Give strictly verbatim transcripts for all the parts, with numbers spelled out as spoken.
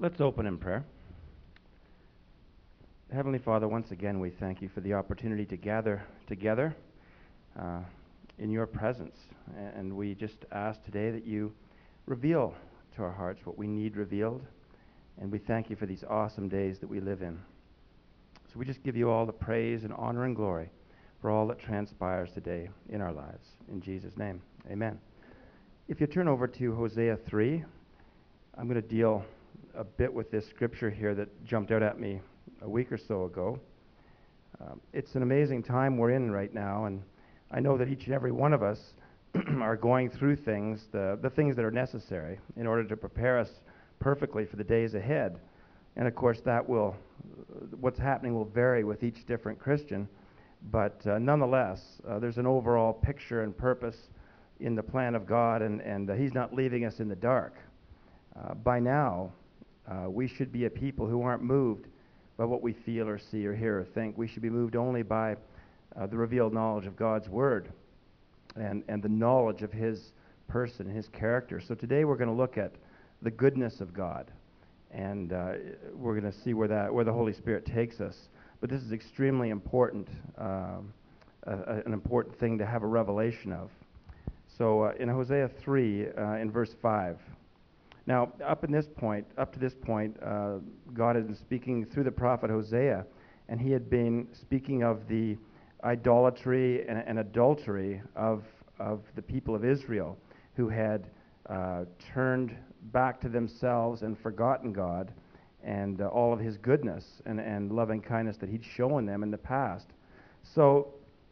Let's open in prayer. Heavenly Father, once again we thank you for the opportunity to gather together uh, in your presence. And we just ask today that you reveal to our hearts what we need revealed. And we thank you for these awesome days that we live in. So we just give you all the praise and honor and glory for all that transpires today in our lives. In Jesus' name, amen. If you turn over to Hosea three, I'm going to deal a bit with this scripture here that jumped out at me a week or so ago. Um, it's an amazing time we're in right now, and I know that each and every one of us are going through things, the, the things that are necessary in order to prepare us perfectly for the days ahead. And of course, that will, what's happening will vary with each different Christian, but uh, nonetheless, uh, there's an overall picture and purpose in the plan of God, and, and uh, He's not leaving us in the dark. Uh, by now, uh, we should be a people who aren't moved by what we feel or see or hear or think. We should be moved only by uh, the revealed knowledge of God's Word and, and the knowledge of His person and His character. So today we're going to look at the goodness of God, and uh, we're going to see where that where the Holy Spirit takes us. But this is extremely important, um, uh, an important thing to have a revelation of. So uh, in Hosea three, uh, in verse five, now up in this point, up to this point, uh, God had been speaking through the prophet Hosea, and he had been speaking of the idolatry and, and adultery of of the people of Israel, who had uh, turned back to themselves and forgotten God and uh, all of His goodness and, and loving kindness that He'd shown them in the past. So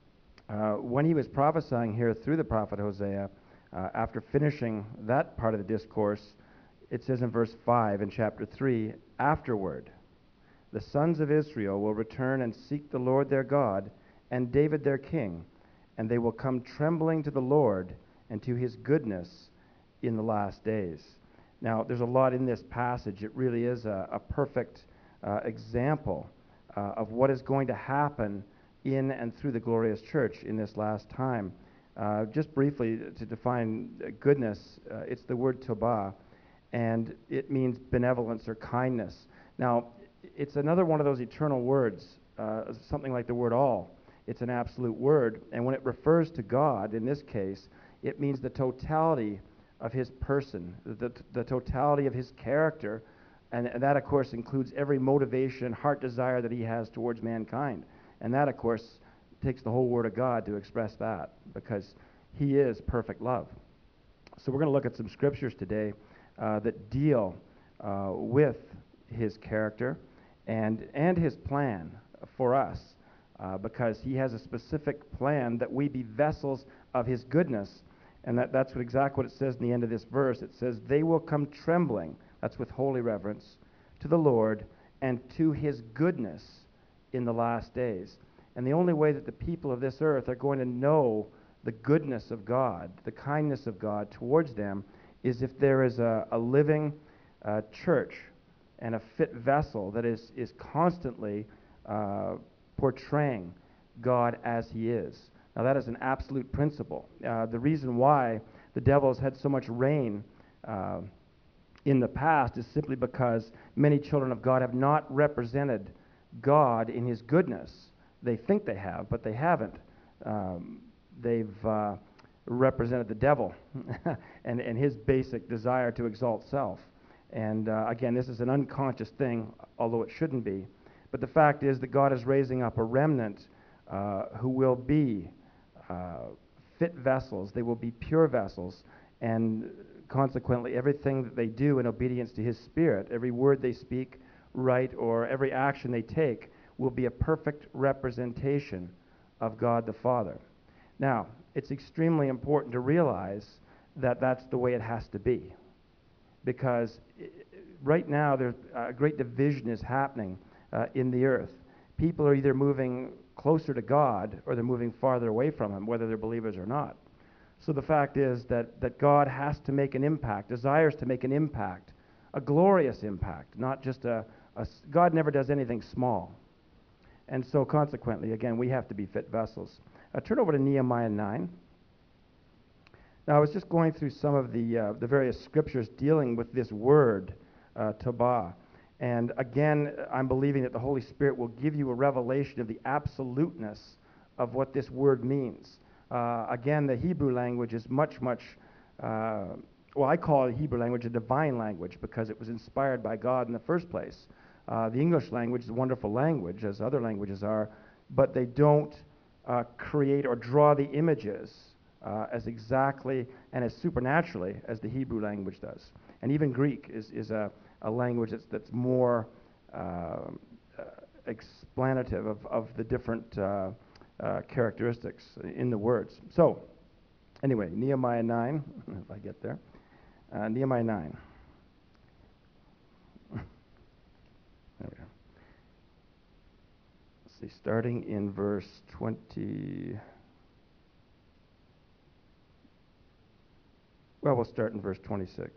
uh, when he was prophesying here through the prophet Hosea, uh, after finishing that part of the discourse, it says in verse five in chapter three, afterward, the sons of Israel will return and seek the Lord their God and David their king, and they will come trembling to the Lord and to His goodness in the last days. Now, there's a lot in this passage. It really is a, a perfect uh, example uh, of what is going to happen in and through the glorious church in this last time. Uh, just briefly, to define uh, goodness, uh, it's the word tobah, and it means benevolence or kindness. Now, it's another one of those eternal words, uh, something like the word all. It's an absolute word, and when it refers to God, in this case, it means the totality of His person, the, the totality of His character, and, and that, of course, includes every motivation, heart desire that He has towards mankind. And that, of course, takes the whole Word of God to express that, because He is perfect love. So we're going to look at some scriptures today uh, that deal uh, with His character and, and His plan for us, uh, because He has a specific plan that we be vessels of His goodness. And that, that's what, exactly what it says in the end of this verse. It says, they will come trembling, that's with holy reverence, to the Lord and to His goodness in the last days. And the only way that the people of this earth are going to know the goodness of God, the kindness of God towards them, is if there is a, a living uh, church and a fit vessel that is, is constantly uh, portraying God as He is. Now, that is an absolute principle. Uh, the reason why the devil has had so much reign uh, in the past is simply because many children of God have not represented God in His goodness. They think they have, but they haven't. Um, they've uh, represented the devil and, and his basic desire to exalt self. And uh, again, this is an unconscious thing, although it shouldn't be. But the fact is that God is raising up a remnant uh, who will be Uh, fit vessels. They will be pure vessels, and consequently everything that they do in obedience to His Spirit, every word they speak, write, or every action they take will be a perfect representation of God the Father. Now, it's extremely important to realize that that's the way it has to be, because I- right now there's a great division is happening uh, in the earth. People are either moving closer to God or they're moving farther away from Him, whether they're believers or not. So the fact is that, that God has to make an impact, desires to make an impact, a glorious impact, not just a, a s- God never does anything small. And so consequently, again, we have to be fit vessels. Uh, turn over to Nehemiah nine. Now, I was just going through some of the, uh, the various scriptures dealing with this word, uh, tobah. And again, I'm believing that the Holy Spirit will give you a revelation of the absoluteness of what this word means. Uh, again, the Hebrew language is much, much, uh, well, I call it Hebrew language a divine language because it was inspired by God in the first place. Uh, the English language is a wonderful language, as other languages are, but they don't uh, create or draw the images uh, as exactly and as supernaturally as the Hebrew language does. And even Greek is, is a, a language that's, that's more uh, uh, explanative of, of the different uh, uh, characteristics in the words. So, anyway, Nehemiah nine, if I get there. Uh, Nehemiah nine. There we go. Let's see, starting in verse twenty. Well, we'll start in verse twenty-six.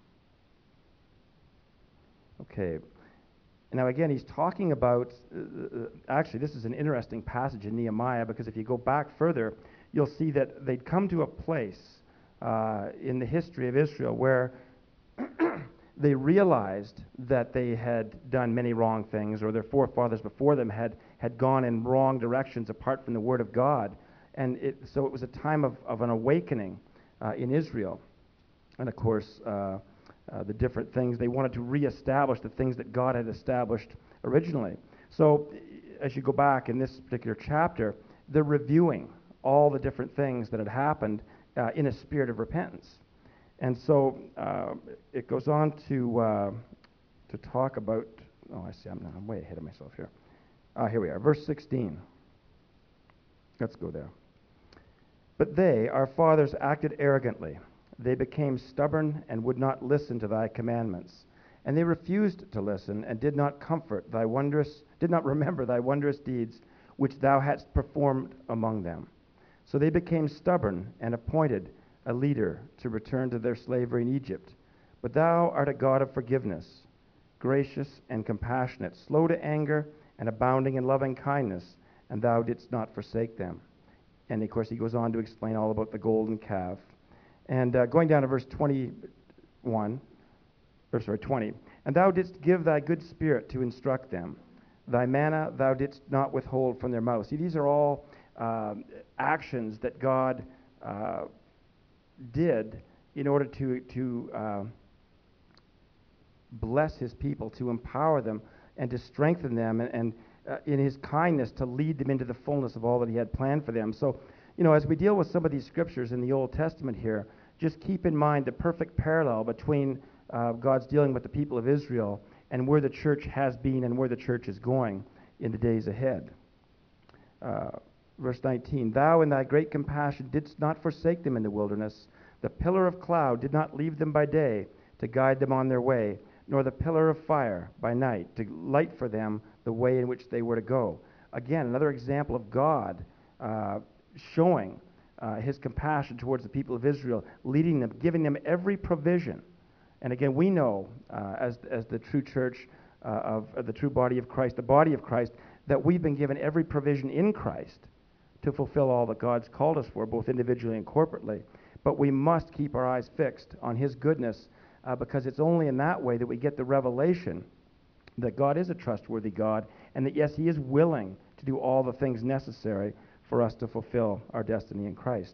Okay. Now, again, he's talking about, uh, actually, this is an interesting passage in Nehemiah because if you go back further, you'll see that they'd come to a place uh, in the history of Israel where they realized that they had done many wrong things, or their forefathers before them had, had gone in wrong directions apart from the Word of God. And it, so it was a time of, of an awakening uh, in Israel. And, of course, uh, Uh, the different things. They wanted to reestablish the things that God had established originally. So as you go back in this particular chapter, they're reviewing all the different things that had happened uh, in a spirit of repentance. And so uh, it goes on to uh, to talk about, oh, I see, I'm, I'm way ahead of myself here. Uh, here we are, verse sixteen. Let's go there. But they, our fathers, acted arrogantly. They became stubborn and would not listen to thy commandments. And they refused to listen and did not comfort thy wondrous, did not remember thy wondrous deeds which thou hadst performed among them. So they became stubborn and appointed a leader to return to their slavery in Egypt. But thou art a God of forgiveness, gracious and compassionate, slow to anger and abounding in loving kindness, and thou didst not forsake them. And of course he goes on to explain all about the golden calf. And uh, going down to verse twenty-one, or sorry, twenty, and thou didst give thy good spirit to instruct them. Thy manna thou didst not withhold from their mouth. See, these are all uh, actions that God uh, did in order to, to uh, bless his people, to empower them, and to strengthen them, and, and uh, in his kindness to lead them into the fullness of all that he had planned for them. So, you know, as we deal with some of these scriptures in the Old Testament here, just keep in mind the perfect parallel between uh, God's dealing with the people of Israel and where the church has been and where the church is going in the days ahead. Uh, verse nineteen, thou in thy great compassion didst not forsake them in the wilderness. The pillar of cloud did not leave them by day to guide them on their way, nor the pillar of fire by night to light for them the way in which they were to go. Again, another example of God uh, showing Uh, his compassion towards the people of Israel, leading them, giving them every provision. And again, we know, uh, as, as the true church uh, of, of the true body of Christ, the body of Christ, that we've been given every provision in Christ to fulfill all that God's called us for, both individually and corporately. But we must keep our eyes fixed on his goodness, uh, because it's only in that way that we get the revelation that God is a trustworthy God, and that, yes, he is willing to do all the things necessary for us to fulfill our destiny in Christ.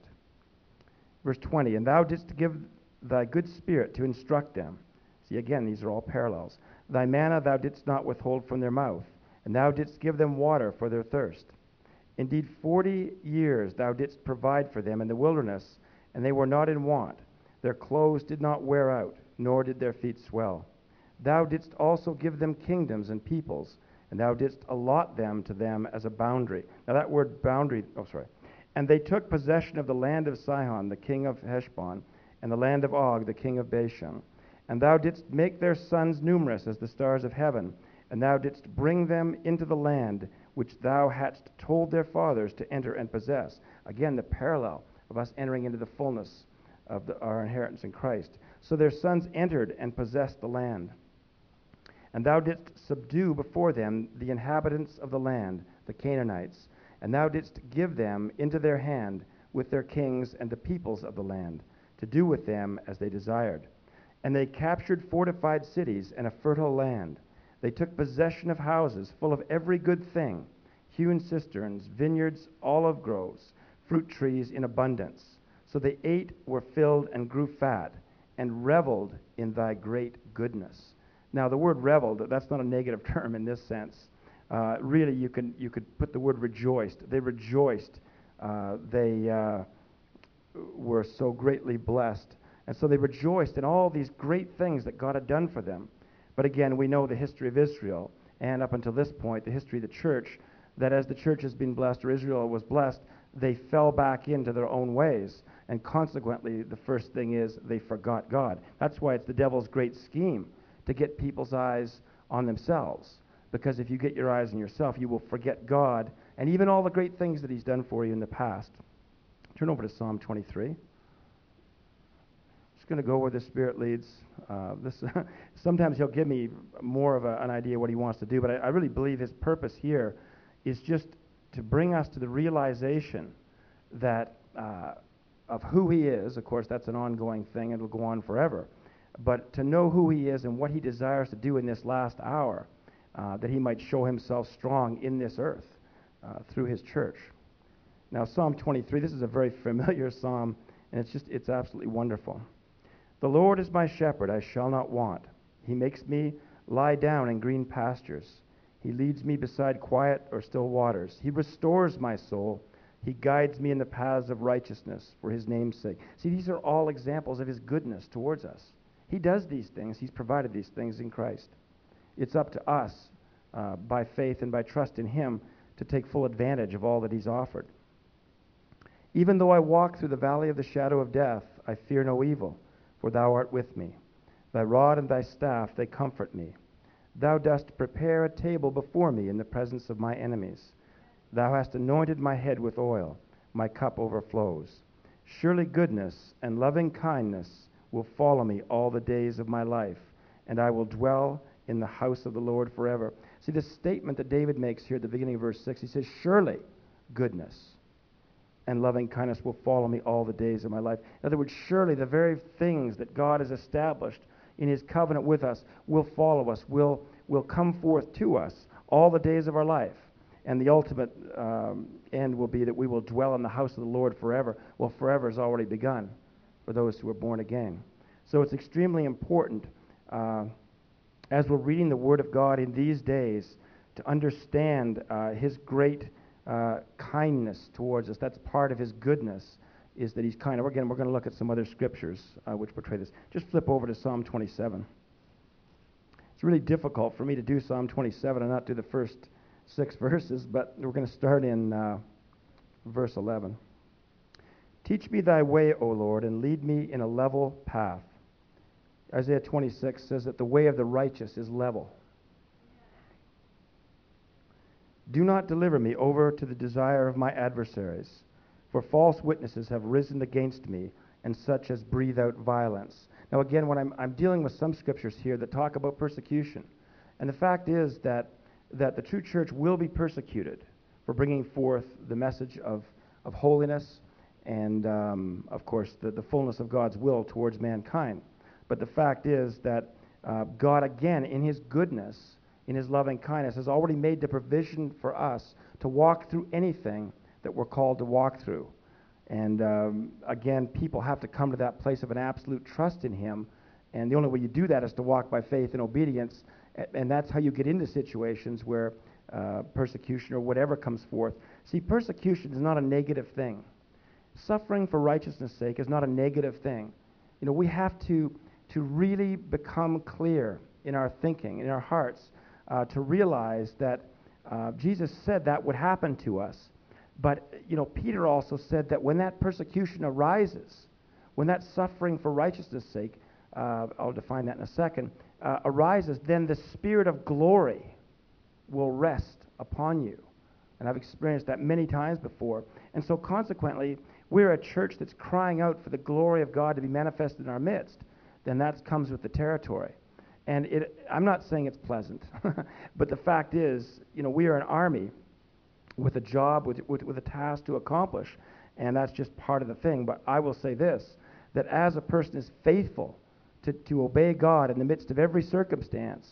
Verse twenty, and thou didst give thy good spirit to instruct them. See, again, these are all parallels. Thy manna thou didst not withhold from their mouth, and thou didst give them water for their thirst. Indeed, forty years thou didst provide for them in the wilderness, and they were not in want. Their clothes did not wear out, nor did their feet swell. Thou didst also give them kingdoms and peoples, and thou didst allot them to them as a boundary. Now that word boundary, oh sorry. And they took possession of the land of Sihon, the king of Heshbon, and the land of Og, the king of Bashan. And thou didst make their sons numerous as the stars of heaven, and thou didst bring them into the land which thou hadst told their fathers to enter and possess. Again, the parallel of us entering into the fullness of the, our inheritance in Christ. So their sons entered and possessed the land. And thou didst subdue before them the inhabitants of the land, the Canaanites, and thou didst give them into their hand with their kings and the peoples of the land, to do with them as they desired. And they captured fortified cities and a fertile land. They took possession of houses full of every good thing, hewn cisterns, vineyards, olive groves, fruit trees in abundance. So they ate, were filled, and grew fat, and reveled in thy great goodness. Now, the word reveled, that's not a negative term in this sense. Uh, really, you can, you could put the word rejoiced. They rejoiced. Uh, they uh, were so greatly blessed. And so they rejoiced in all these great things that God had done for them. But again, we know the history of Israel, and up until this point, the history of the church, that as the church has been blessed, or Israel was blessed, they fell back into their own ways. And consequently, the first thing is they forgot God. That's why it's the devil's great scheme to get people's eyes on themselves. Because if you get your eyes on yourself, you will forget God and even all the great things that he's done for you in the past. Turn over to Psalm twenty-three. Just going to go where the Spirit leads. Uh, this sometimes he'll give me more of a, an idea what he wants to do, but I, I really believe his purpose here is just to bring us to the realization that uh, of who he is. Of course, that's an ongoing thing. It'll go on forever. But to know who he is and what he desires to do in this last hour, uh, that he might show himself strong in this earth uh, through his church. Now, Psalm twenty-three, this is a very familiar psalm, and it's just, it's absolutely wonderful. The Lord is my shepherd, I shall not want. He makes me lie down in green pastures. He leads me beside quiet or still waters. He restores my soul. He guides me in the paths of righteousness for his name's sake. See, these are all examples of his goodness towards us. He does these things. He's provided these things in Christ. It's up to us, uh, by faith and by trust in him, to take full advantage of all that he's offered. Even though I walk through the valley of the shadow of death, I fear no evil, for thou art with me. Thy rod and thy staff, they comfort me. Thou dost prepare a table before me in the presence of my enemies. Thou hast anointed my head with oil. My cup overflows. Surely goodness and loving kindness will follow me all the days of my life, and I will dwell in the house of the Lord forever. See, this statement that David makes here at the beginning of verse six, he says, surely goodness and loving kindness will follow me all the days of my life. In other words, surely the very things that God has established in his covenant with us will follow us, will, will come forth to us all the days of our life. And the ultimate um, end will be that we will dwell in the house of the Lord forever. Well, forever has already begun for those who are born again. So it's extremely important, uh, as we're reading the Word of God in these days, to understand uh, his great uh, kindness towards us. That's part of his goodness, is that he's kind. Again, we're going to look at some other scriptures uh, which portray this. Just flip over to Psalm twenty-seven. It's really difficult for me to do Psalm twenty-seven and not do the first six verses, but we're going to start in uh, verse eleven. Teach me thy way, O Lord, and lead me in a level path. Isaiah twenty-six says that the way of the righteous is level. Do not deliver me over to the desire of my adversaries, for false witnesses have risen against me, and such as breathe out violence. Now again, when I'm, I'm dealing with some scriptures here that talk about persecution, and the fact is that, that the true church will be persecuted for bringing forth the message of, of holiness and, um, of course, the, the fullness of God's will towards mankind. But the fact is that uh, God, again, in his goodness, in his loving kindness, has already made the provision for us to walk through anything that we're called to walk through. And um, again, people have to come to that place of an absolute trust in him. And the only way you do that is to walk by faith and obedience. And that's how you get into situations where uh, persecution or whatever comes forth. See, persecution is not a negative thing. Suffering for righteousness' sake is not a negative thing. You know, we have to, to really become clear in our thinking, in our hearts, uh, to realize that uh, Jesus said that would happen to us. But, you know, Peter also said that when that persecution arises, when that suffering for righteousness' sake, uh, I'll define that in a second, uh, arises, then the Spirit of glory will rest upon you. And I've experienced that many times before. And so consequently, we're a church that's crying out for the glory of God to be manifested in our midst. Then that comes with the territory. And it, I'm not saying it's pleasant, but the fact is, you know, we are an army with a job, with, with, with a task to accomplish, and that's just part of the thing. But I will say this, that as a person is faithful to, to obey God in the midst of every circumstance,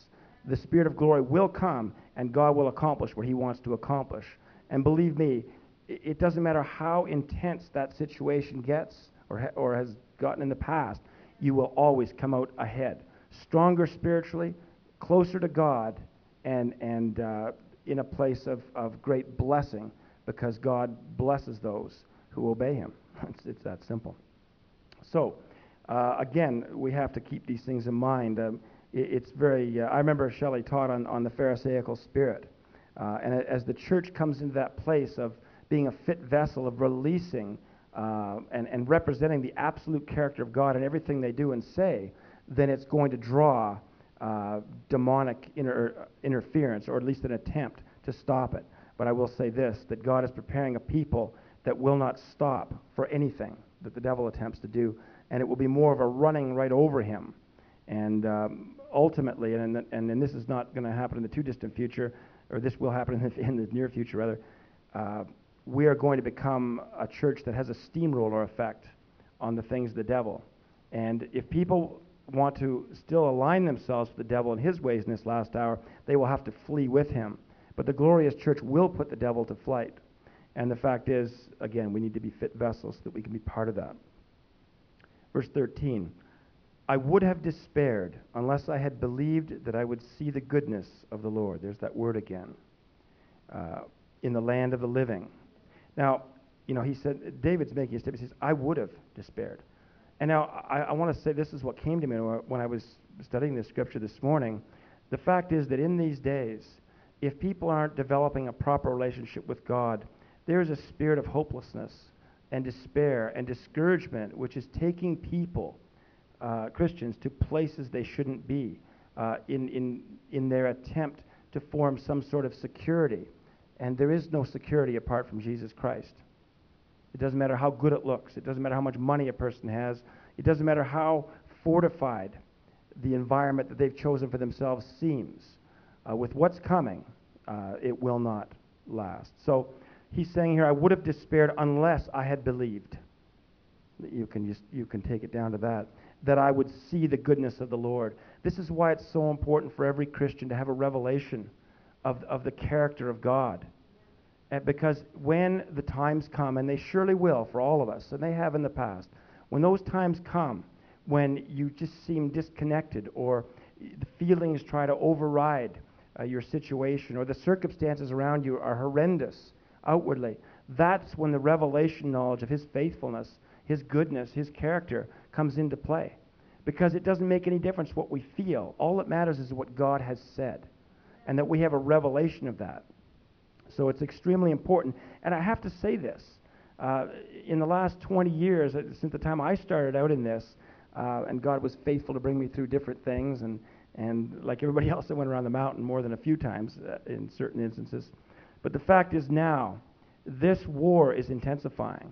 the Spirit of glory will come, and God will accomplish what he wants to accomplish. And believe me, it doesn't matter how intense that situation gets or, ha- or has gotten in the past, you will always come out ahead. Stronger spiritually, closer to God, and, and uh, in a place of, of great blessing, because God blesses those who obey him. It's, it's that simple. So, uh, again, we have to keep these things in mind. Um, it, it's very, uh, I remember Shelley taught on, on the Pharisaical spirit. Uh, and as the church comes into that place of being a fit vessel, of releasing uh, and, and representing the absolute character of God in everything they do and say, then it's going to draw uh, demonic inter- interference, or at least an attempt to stop it. But I will say this, that God is preparing a people that will not stop for anything that the devil attempts to do, and it will be more of a running right over him. And um, ultimately, and, and, and this is not going to happen in the too distant future, or this will happen in the, in the near future rather, uh, we are going to become a church that has a steamroller effect on the things of the devil. And if people want to still align themselves with the devil and his ways in this last hour, they will have to flee with him. But the glorious church will put the devil to flight. And the fact is, again, we need to be fit vessels so that we can be part of that. Verse thirteen, I would have despaired unless I had believed that I would see the goodness of the Lord. There's that word again. Uh, in the land of the living. Now, you know, he said, David's making a statement. He says, I would have despaired. And now, I, I want to say this is what came to me when I was studying this scripture this morning. The fact is that in these days, if people aren't developing a proper relationship with God, there's a spirit of hopelessness and despair and discouragement, which is taking people, uh, Christians, to places they shouldn't be uh, in, in, in their attempt to form some sort of security. And there is no security apart from Jesus Christ. It doesn't matter how good it looks. It doesn't matter how much money a person has. It doesn't matter how fortified the environment that they've chosen for themselves seems. Uh, with what's coming, uh, it will not last. So he's saying here, I would have despaired unless I had believed. You can just you can take it down to that. That I would see the goodness of the Lord. This is why it's so important for every Christian to have a revelation of, of the character of God. And because when the times come, and they surely will for all of us, and they have in the past, when those times come, when you just seem disconnected, or the feelings try to override uh, your situation, or the circumstances around you are horrendous outwardly, that's when the revelation knowledge of his faithfulness, his goodness, his character comes into play. Because it doesn't make any difference what we feel. All that matters is what God has said, and that we have a revelation of that. So it's extremely important. And I have to say this. Uh, in the last twenty years, uh, since the time I started out in this, uh, and God was faithful to bring me through different things, and, and like everybody else, I went around the mountain more than a few times uh, in certain instances. But the fact is now, this war is intensifying.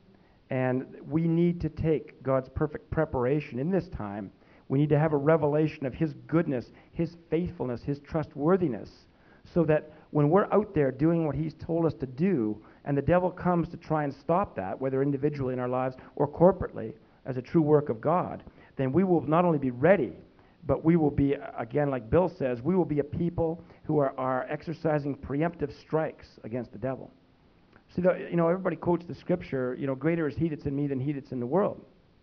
And we need to take God's perfect preparation in this time. We need to have a revelation of his goodness, his faithfulness, his trustworthiness, so that when we're out there doing what he's told us to do, and the devil comes to try and stop that, whether individually in our lives or corporately as a true work of God, then we will not only be ready, but we will be, again, like Bill says, we will be a people who are, are exercising preemptive strikes against the devil. See, the, you know, everybody quotes the scripture, you know, greater is he that's in me than he that's in the world.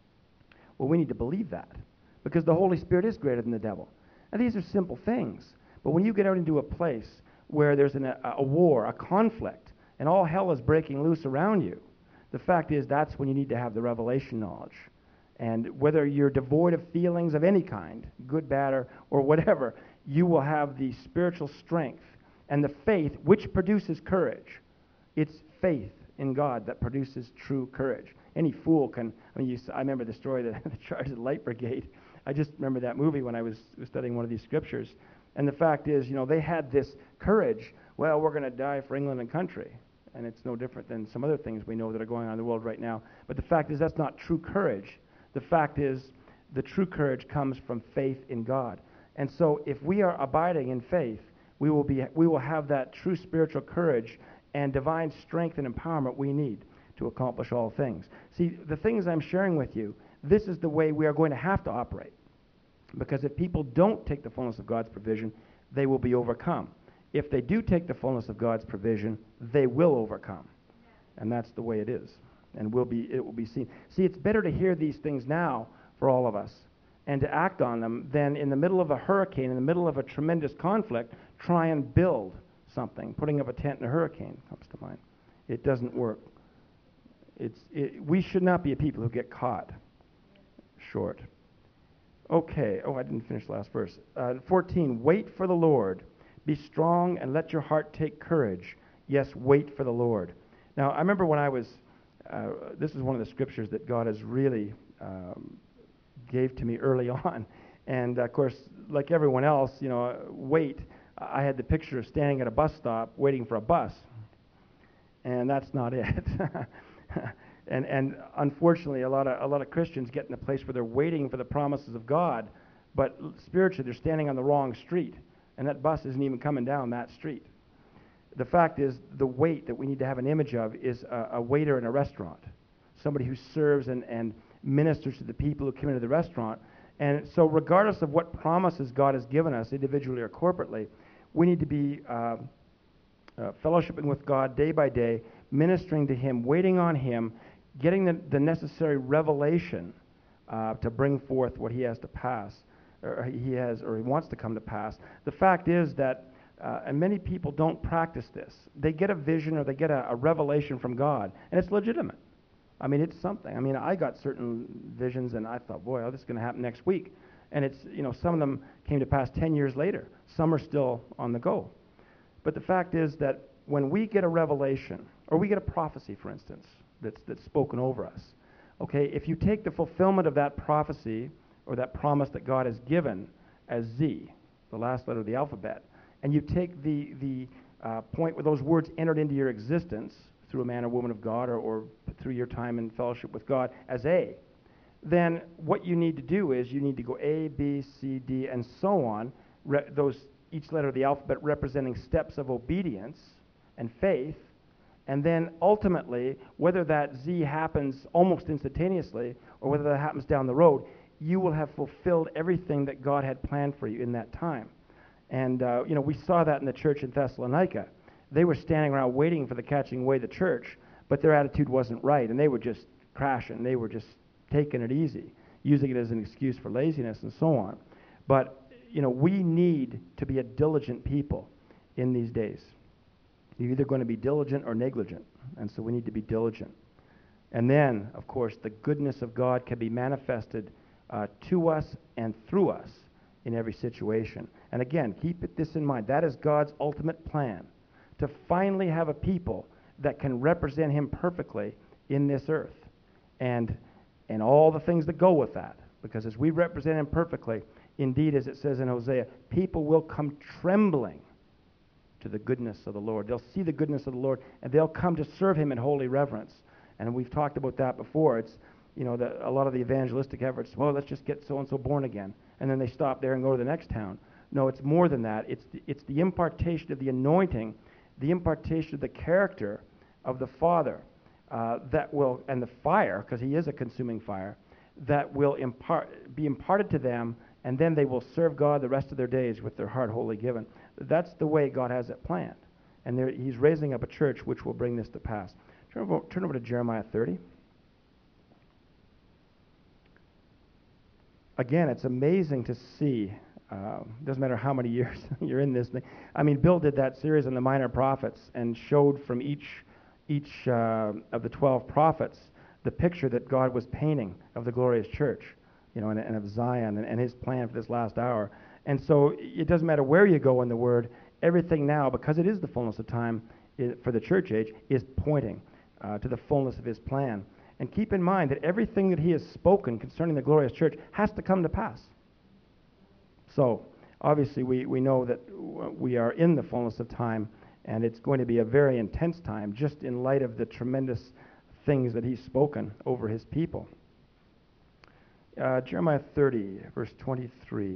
Well, we need to believe that, because the Holy Spirit is greater than the devil. And these are simple things. But when you get out into a place where there's an, a, a war, a conflict, and all hell is breaking loose around you, the fact is that's when you need to have the revelation knowledge. And whether you're devoid of feelings of any kind, good, bad, or, or whatever, you will have the spiritual strength and the faith which produces courage. It's faith in God that produces true courage. Any fool can, I mean, you, I remember the story of the, the Charge of the Light Brigade. I just remember that movie when I was, was studying one of these scriptures. And the fact is, you know, they had this courage. Well, we're going to die for England and country. And it's no different than some other things we know that are going on in the world right now. But the fact is, that's not true courage. The fact is, the true courage comes from faith in God. And so if we are abiding in faith, we will be, we will have that true spiritual courage and divine strength and empowerment we need to accomplish all things. See, the things I'm sharing with you, this is the way we are going to have to operate. Because if people don't take the fullness of God's provision, they will be overcome. If they do take the fullness of God's provision, they will overcome. And that's the way it is. And will be, it will be seen. See, it's better to hear these things now for all of us and to act on them than in the middle of a hurricane, in the middle of a tremendous conflict, try and build something. Putting up a tent in a hurricane comes to mind. It doesn't work. It's, it, we should not be a people who get caught short. Okay. Oh, I didn't finish the last verse. Uh, fourteen, wait for the Lord. Be strong and let your heart take courage. Yes, wait for the Lord. Now, I remember when I was, uh, this is one of the scriptures that God has really um, gave to me early on. And, of course, like everyone else, you know, uh, wait. I had the picture of standing at a bus stop waiting for a bus. And that's not it. and and unfortunately, a lot of a lot of Christians get in a place where they're waiting for the promises of God, but spiritually they're standing on the wrong street, and that bus isn't even coming down that street. The fact is, the wait that we need to have an image of is a, a waiter in a restaurant, somebody who serves and, and ministers to the people who come into the restaurant. And so regardless of what promises God has given us, individually or corporately, we need to be uh, uh, fellowshipping with God day by day, ministering to Him, waiting on Him, getting the, the necessary revelation uh, to bring forth what He has to pass, or He has, or He wants to come to pass. The fact is that Uh, and many people don't practice this. They get a vision or they get a, a revelation from God, and it's legitimate. I mean, it's something. I mean, I got certain visions, and I thought, boy, oh, this is going to happen next week. And it's, you know, some of them came to pass ten years later. Some are still on the go. But the fact is that when we get a revelation, or we get a prophecy, for instance, that's, that's spoken over us, okay, if you take the fulfillment of that prophecy or that promise that God has given as Z, the last letter of the alphabet, and you take the, the uh, point where those words entered into your existence through a man or woman of God, or, or through your time in fellowship with God as A, then what you need to do is you need to go A, B, C, D, and so on, re- those, each letter of the alphabet representing steps of obedience and faith, and then ultimately, whether that Z happens almost instantaneously or whether that happens down the road, you will have fulfilled everything that God had planned for you in that time. And, uh, you know, we saw that in the church in Thessalonica. They were standing around waiting for the catching away of the church, but their attitude wasn't right, and they were just crashing. They were just taking it easy, using it as an excuse for laziness and so on. But, you know, we need to be a diligent people in these days. You're either going to be diligent or negligent, and so we need to be diligent. And then, of course, the goodness of God can be manifested uh, to us and through us in every situation. And again, keep it this in mind. That is God's ultimate plan, to finally have a people that can represent Him perfectly in this earth, and and all the things that go with that. Because as we represent Him perfectly, indeed, as it says in Hosea, people will come trembling to the goodness of the Lord. They'll see the goodness of the Lord, and they'll come to serve Him in holy reverence. And we've talked about that before. It's, you know, the, a lot of the evangelistic efforts, well, let's just get so-and-so born again. And then they stop there and go to the next town. No, it's more than that. It's the, it's the impartation of the anointing, the impartation of the character of the Father uh, that will, and the fire, because He is a consuming fire, that will impart, be imparted to them, and then they will serve God the rest of their days with their heart wholly given. That's the way God has it planned. And there, He's raising up a church which will bring this to pass. Turn over, turn over to Jeremiah thirty. Again, it's amazing to see. Uh, doesn't matter how many years you're in this thing. I mean, Bill did that series on the minor prophets and showed from each each uh, of the twelve prophets the picture that God was painting of the glorious church, you know, and, and of Zion and, and His plan for this last hour. And so it doesn't matter where you go in the Word. Everything now, because it is the fullness of time i- for the church age, is pointing uh, to the fullness of His plan. And keep in mind that everything that He has spoken concerning the glorious church has to come to pass. So, obviously, we, we know that w- we are in the fullness of time, and it's going to be a very intense time, just in light of the tremendous things that He's spoken over His people. Uh, Jeremiah thirty, verse twenty-three.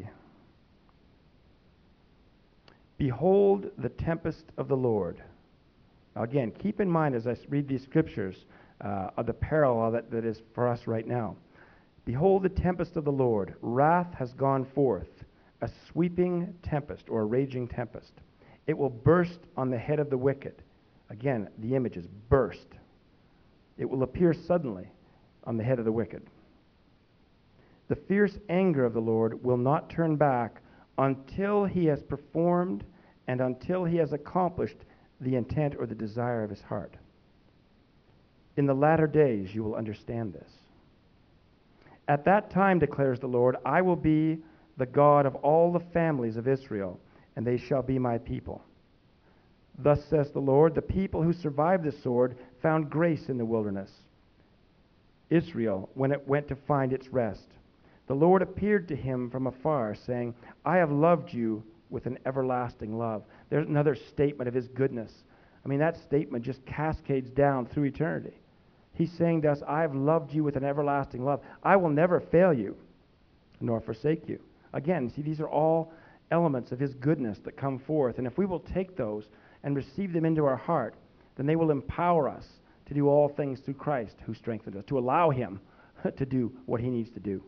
Behold the tempest of the Lord. Now, again, keep in mind as I read these scriptures, Uh, of the parallel that, that is for us right now. Behold the tempest of the Lord. Wrath has gone forth. a sweeping tempest or a raging tempest. It will burst on the head of the wicked. Again, the image is burst. It will appear suddenly on the head of the wicked. The fierce anger of the Lord will not turn back until he has performed and until he has accomplished the intent or the desire of his heart. In the latter days you will understand this. At that time, declares the Lord, I will be the God of all the families of Israel, and they shall be my people. Thus says the Lord, the people who survived the sword found grace in the wilderness. Israel, when it went to find its rest, the Lord appeared to him from afar, saying, I have loved you with an everlasting love. There's another statement of his goodness. I mean, that statement just cascades down through eternity. He's saying to us, I have loved you with an everlasting love. I will never fail you, nor forsake you. Again, see, these are all elements of his goodness that come forth. And if we will take those and receive them into our heart, then they will empower us to do all things through Christ who strengthens us, to allow him to do what he needs to do.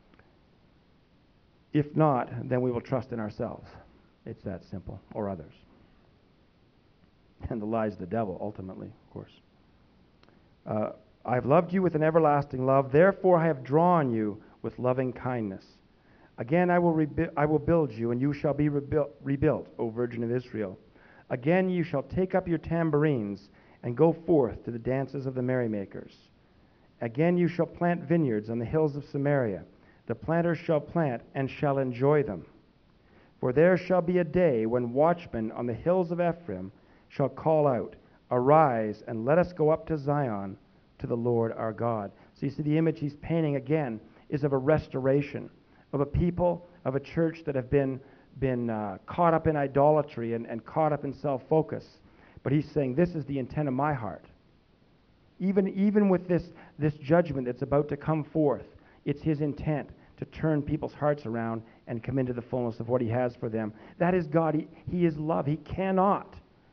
If not, then we will trust in ourselves. It's that simple, or others. And the lies of the devil, ultimately, of course. Uh, I have loved you with an everlasting love, therefore I have drawn you with loving kindness. Again I will, rebu- I will build you, and you shall be rebu- rebuilt, O Virgin of Israel. Again you shall take up your tambourines, and go forth to the dances of the merrymakers. Again you shall plant vineyards on the hills of Samaria. The planters shall plant, and shall enjoy them. For there shall be a day when watchmen on the hills of Ephraim shall call out, Arise, and let us go up to Zion, to the Lord our God. So you see, the image he's painting again is of a restoration, of a people, of a church that have been, been uh, caught up in idolatry and, and caught up in self-focus. But he's saying, this is the intent of my heart. Even, even with this, this judgment that's about to come forth, it's his intent to turn people's hearts around and come into the fullness of what he has for them. That is God. He, he is love. He cannot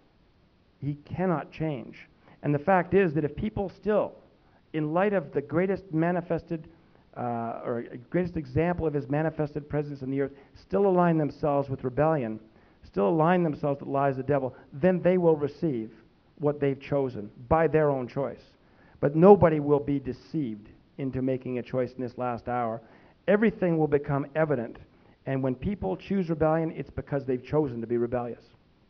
He cannot change. And the fact is that if people still, in light of the greatest manifested, uh, or greatest example of his manifested presence in the earth, still align themselves with rebellion, still align themselves with the lies of the devil, then they will receive what they've chosen by their own choice. But nobody will be deceived into making a choice in this last hour. Everything will become evident. And when people choose rebellion, it's because they've chosen to be rebellious.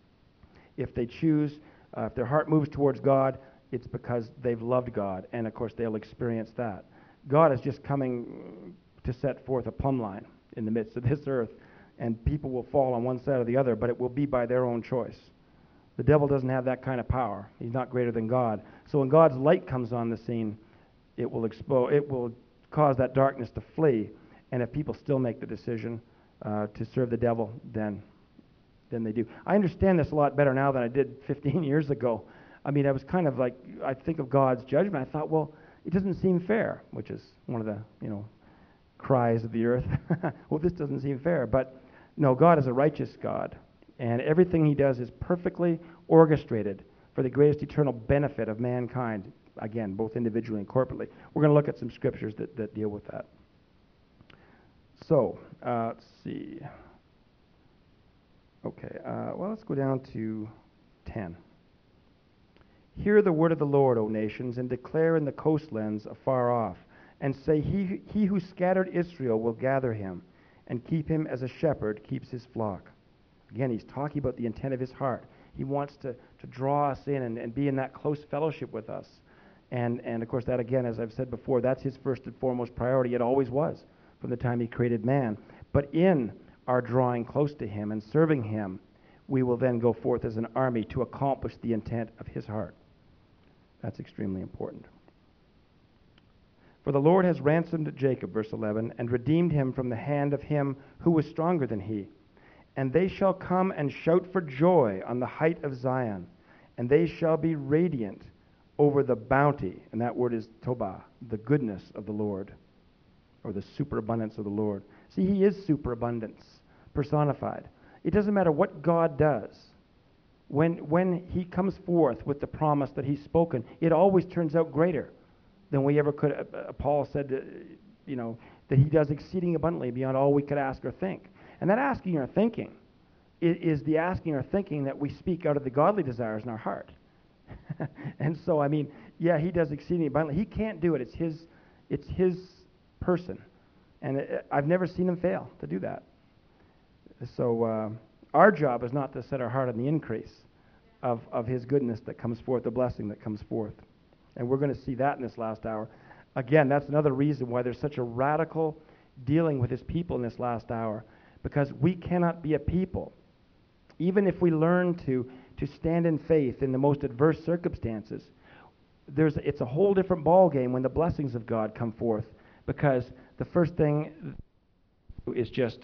If they choose Uh, if their heart moves towards God, it's because they've loved God, and of course they'll experience that. God is just coming to set forth a plumb line in the midst of this earth, and people will fall on one side or the other, but it will be by their own choice. The devil doesn't have that kind of power. He's not greater than God. So when God's light comes on the scene, it will expose, it will cause that darkness to flee, and if people still make the decision uh, to serve the devil, then than they do. I understand this a lot better now than I did fifteen years ago. I mean, I was kind of like, I think of God's judgment. I thought, well, it doesn't seem fair, which is one of the, you know, cries of the earth. Well, this doesn't seem fair. But no, God is a righteous God, and everything he does is perfectly orchestrated for the greatest eternal benefit of mankind, again, both individually and corporately. We're going to look at some scriptures that, that deal with that. So, uh, let's see. Okay, uh, well, let's go down to ten. Hear the word of the Lord, O nations, and declare in the coastlands afar off, and say, he, he who scattered Israel will gather him, and keep him as a shepherd keeps his flock. Again, he's talking about the intent of his heart. He wants to, to draw us in and, and be in that close fellowship with us. And, and, of course, that, again, as I've said before, that's his first and foremost priority. It always was from the time he created man. But in our drawing close to him and serving him, we will then go forth as an army to accomplish the intent of his heart. That's extremely important. For the Lord has ransomed Jacob, verse eleven, and redeemed him from the hand of him who was stronger than he. And they shall come and shout for joy on the height of Zion, and they shall be radiant over the bounty, and that word is Tobah, the goodness of the Lord, or the superabundance of the Lord. See, he is superabundance personified. It doesn't matter what God does. When, when he comes forth with the promise that he's spoken, it always turns out greater than we ever could. Uh, Paul said, uh, you know, that he does exceeding abundantly beyond all we could ask or think. And that asking or thinking is, is the asking or thinking that we speak out of the godly desires in our heart. And so, I mean, yeah, he does exceedingly abundantly. He can't do it. It's his, it's his person. And it, I've never seen him fail to do that. So uh, our job is not to set our heart on the increase of, of his goodness that comes forth, the blessing that comes forth. And we're going to see that in this last hour. Again, that's another reason why there's such a radical dealing with his people in this last hour, because we cannot be a people, even if we learn to, to stand in faith in the most adverse circumstances. There's, it's a whole different ballgame when the blessings of God come forth, because the first thing is just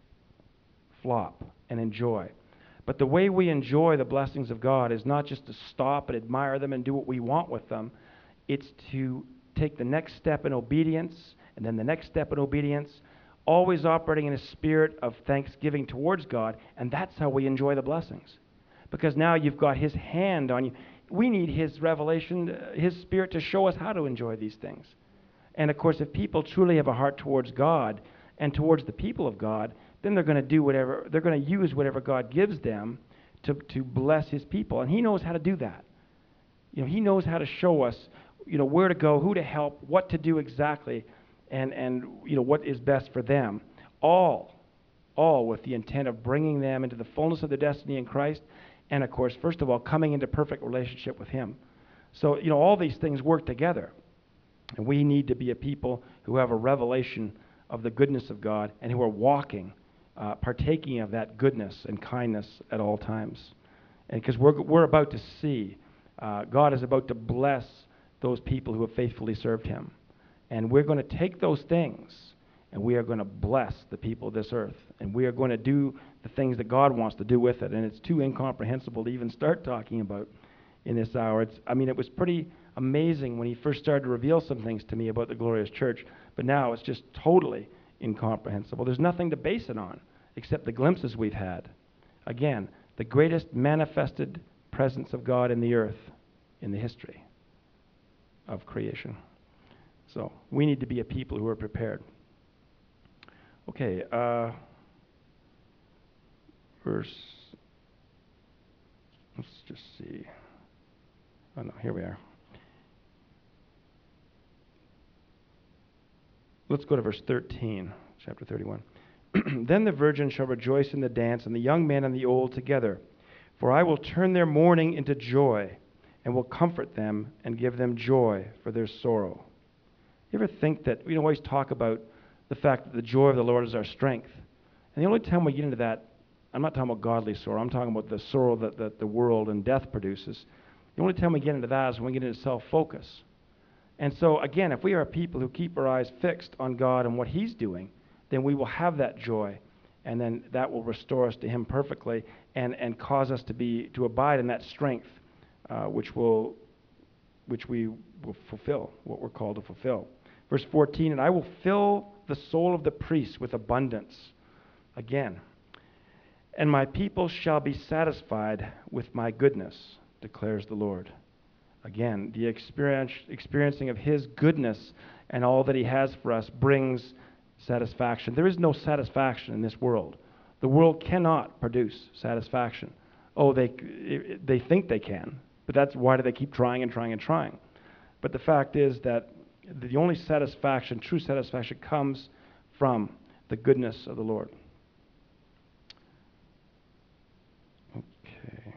flop and enjoy. But the way we enjoy the blessings of God is not just to stop and admire them and do what we want with them. It's to take the next step in obedience, and then the next step in obedience, always operating in a spirit of thanksgiving towards God, and that's how we enjoy the blessings. Because now you've got his hand on you. We need his revelation, uh, his spirit to show us how to enjoy these things. And of course, if people truly have a heart towards God and towards the people of God, then they're going to do whatever, they're going to use whatever God gives them to, to bless his people. And he knows how to do that. You know, he knows how to show us, you know, where to go, who to help, what to do exactly, and, and you know, what is best for them. All, all with the intent of bringing them into the fullness of their destiny in Christ, and of course, first of all, coming into perfect relationship with him. So, you know, all these things work together. And we need to be a people who have a revelation of the goodness of God and who are walking, uh, partaking of that goodness and kindness at all times. And because we're, we're about to see, uh, God is about to bless those people who have faithfully served him. And we're going to take those things and we are going to bless the people of this earth. And we are going to do the things that God wants to do with it. And it's too incomprehensible to even start talking about in this hour. It's, I mean, it was pretty amazing when he first started to reveal some things to me about the glorious church. But now it's just totally incomprehensible. There's nothing to base it on except the glimpses we've had. Again, the greatest manifested presence of God in the earth in the history of creation. So we need to be a people who are prepared. Okay, uh, verse, let's just see. Oh no, here we are. Let's go to verse thirteen, chapter thirty-one. Then the virgin shall rejoice in the dance, and the young men and the old together. For I will turn their mourning into joy, and will comfort them and give them joy for their sorrow. You ever think that, we always talk about the fact that the joy of the Lord is our strength. And the only time we get into that, I'm not talking about godly sorrow, I'm talking about the sorrow that, that the world and death produces. The only time we get into that is when we get into self-focus. And so, again, if we are a people who keep our eyes fixed on God and what he's doing, then we will have that joy, and then that will restore us to him perfectly and, and cause us to be to abide in that strength, uh, which will which we will fulfill, what we're called to fulfill. Verse fourteen, and I will fill the soul of the priests with abundance. Again, and my people shall be satisfied with my goodness, declares the Lord. Again, the experience, experiencing of his goodness and all that he has for us brings satisfaction. There is no satisfaction in this world. The world cannot produce satisfaction. Oh, they they think they can, but that's why do they keep trying and trying and trying? But the fact is that the only satisfaction, true satisfaction, comes from the goodness of the Lord. Okay.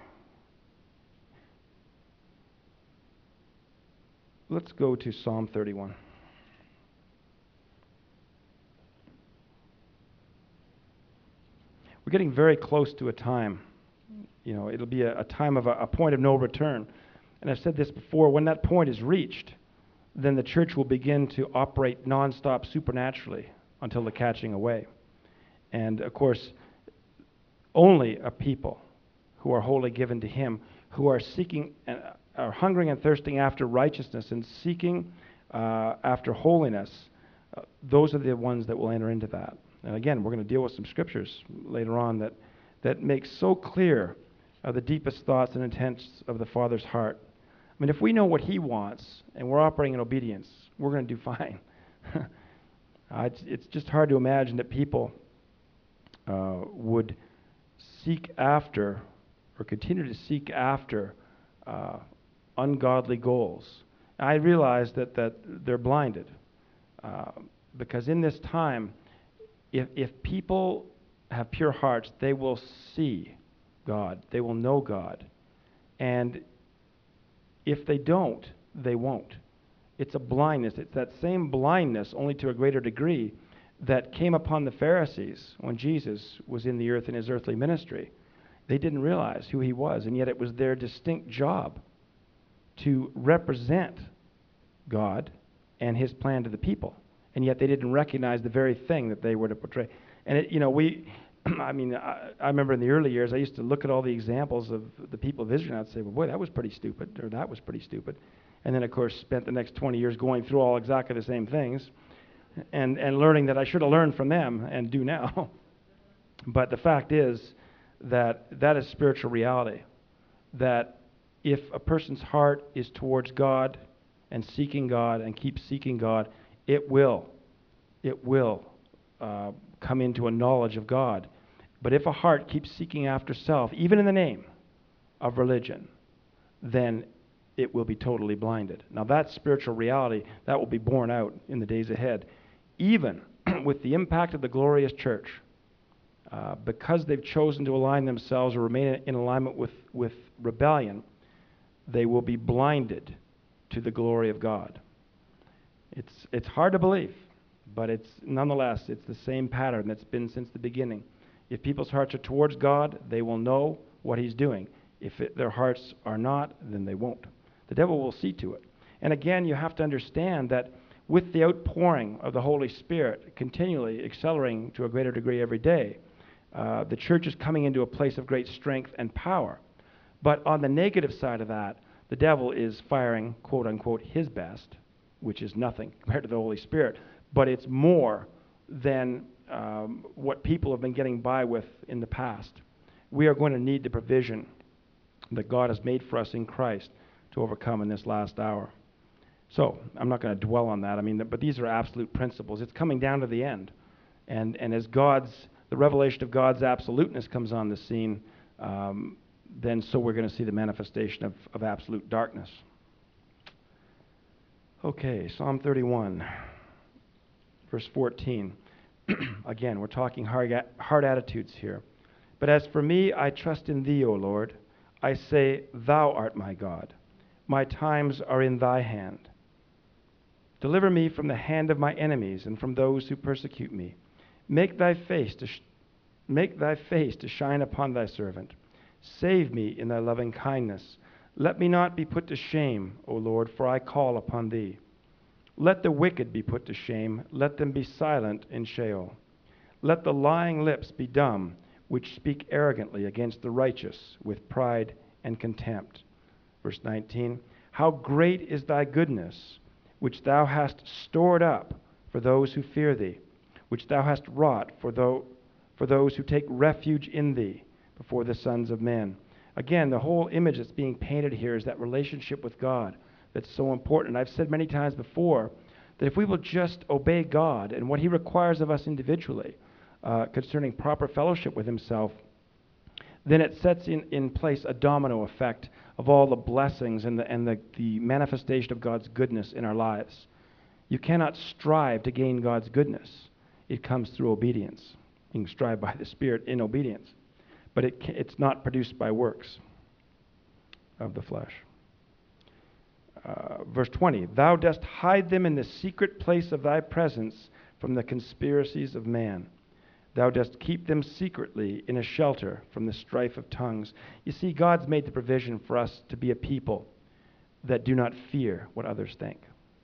Let's go to Psalm thirty-one. We're getting very close to a time. You know, it'll be a, a time of a, a point of no return. And I've said this before, when that point is reached, then the church will begin to operate nonstop supernaturally until the catching away. And of course, only a people who are wholly given to him, who are seeking, and are hungering and thirsting after righteousness and seeking uh, after holiness, uh, those are the ones that will enter into that. And again, we're going to deal with some scriptures later on that, that make so clear uh, the deepest thoughts and intents of the Father's heart. I mean, if we know what he wants and we're operating in obedience, we're going to do fine. uh, it's, it's just hard to imagine that people uh, would seek after or continue to seek after uh, ungodly goals. I realize that, that they're blinded uh, because in this time, if, if people have pure hearts, they will see God. They will know God. And if they don't, they won't. It's a blindness. It's that same blindness, only to a greater degree, that came upon the Pharisees when Jesus was in the earth in his earthly ministry. They didn't realize who he was, and yet it was their distinct job to represent God and his plan to the people. And yet they didn't recognize the very thing that they were to portray. And, it, you know, we, I mean, I, I remember in the early years, I used to look at all the examples of the people of Israel and I'd say, well, boy, that was pretty stupid, or that was pretty stupid. And then, of course, spent the next twenty years going through all exactly the same things and, and learning that I should have learned from them and do now. But the fact is that that is spiritual reality, that if a person's heart is towards God and seeking God and keeps seeking God, it will, it will uh, come into a knowledge of God. But if a heart keeps seeking after self, even in the name of religion, then it will be totally blinded. Now that's spiritual reality that will be borne out in the days ahead. Even with the impact of the glorious church, uh, because they've chosen to align themselves or remain in alignment with, with rebellion, they will be blinded to the glory of God. It's, it's hard to believe, but it's nonetheless, it's the same pattern that's been since the beginning. If people's hearts are towards God, they will know what he's doing. If it, their hearts are not, then they won't. The devil will see to it. And again, you have to understand that with the outpouring of the Holy Spirit continually accelerating to a greater degree every day, uh, the church is coming into a place of great strength and power. But on the negative side of that, the devil is firing, quote unquote, his best, which is nothing compared to the Holy Spirit. But it's more than um, what people have been getting by with in the past. We are going to need the provision that God has made for us in Christ to overcome in this last hour. So, I'm not going to dwell on that. I mean, but these are absolute principles. It's coming down to the end. And and as God's, the revelation of God's absoluteness comes on the scene, um, then so we're going to see the manifestation of, of absolute darkness. Okay, Psalm thirty-one, verse fourteen. Again, we're talking hard, hard attitudes here. But as for me, I trust in thee, O Lord. I say, thou art my God. My times are in thy hand. Deliver me from the hand of my enemies and from those who persecute me. Make thy face to sh- make thy face to shine upon thy servant. Save me in thy loving kindness. Let me not be put to shame, O Lord, for I call upon thee. Let the wicked be put to shame. Let them be silent in Sheol. Let the lying lips be dumb, which speak arrogantly against the righteous with pride and contempt. Verse nineteen, how great is thy goodness, which thou hast stored up for those who fear thee, which thou hast wrought for, tho- for those who take refuge in thee before the sons of men. Again, the whole image that's being painted here is that relationship with God that's so important. I've said many times before that if we will just obey God and what he requires of us individually uh, concerning proper fellowship with himself, then it sets in, in place a domino effect of all the blessings and, the, and the, the manifestation of God's goodness in our lives. You cannot strive to gain God's goodness. It comes through obedience. You can strive by the Spirit in obedience. But it ca- it's not produced by works of the flesh. Uh, verse twenty, thou dost hide them in the secret place of thy presence from the conspiracies of man. Thou dost keep them secretly in a shelter from the strife of tongues. You see, God's made the provision for us to be a people that do not fear what others think.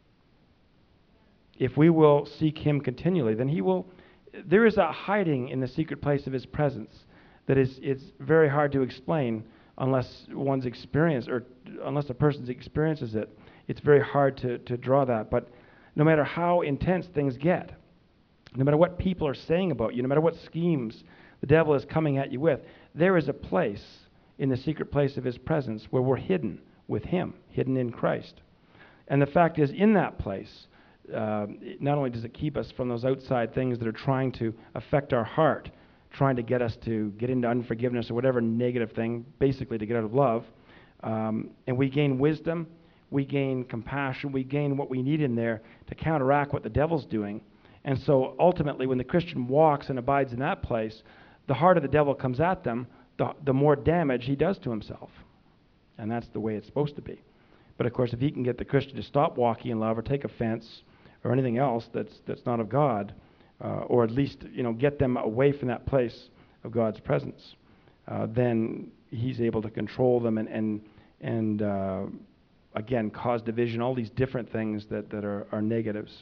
If we will seek him continually, then he will... There is a hiding in the secret place of his presence that is it's very hard to explain unless one's experience, or unless a person experiences it. It's very hard to, to draw that. But no matter how intense things get, no matter what people are saying about you, no matter what schemes the devil is coming at you with, there is a place in the secret place of his presence where we're hidden with him, hidden in Christ. And the fact is, in that place, uh, not only does it keep us from those outside things that are trying to affect our heart, trying to get us to get into unforgiveness or whatever negative thing, basically to get out of love. Um, and we gain wisdom, we gain compassion, we gain what we need in there to counteract what the devil's doing. And so ultimately, when the Christian walks and abides in that place, the harder the devil comes at them, the, the more damage he does to himself. And that's the way it's supposed to be. But of course, if he can get the Christian to stop walking in love or take offense or anything else that's that's not of God, uh, or at least you know get them away from that place of God's presence, uh, then he's able to control them and and and uh, again cause division, all these different things that that are, are negatives.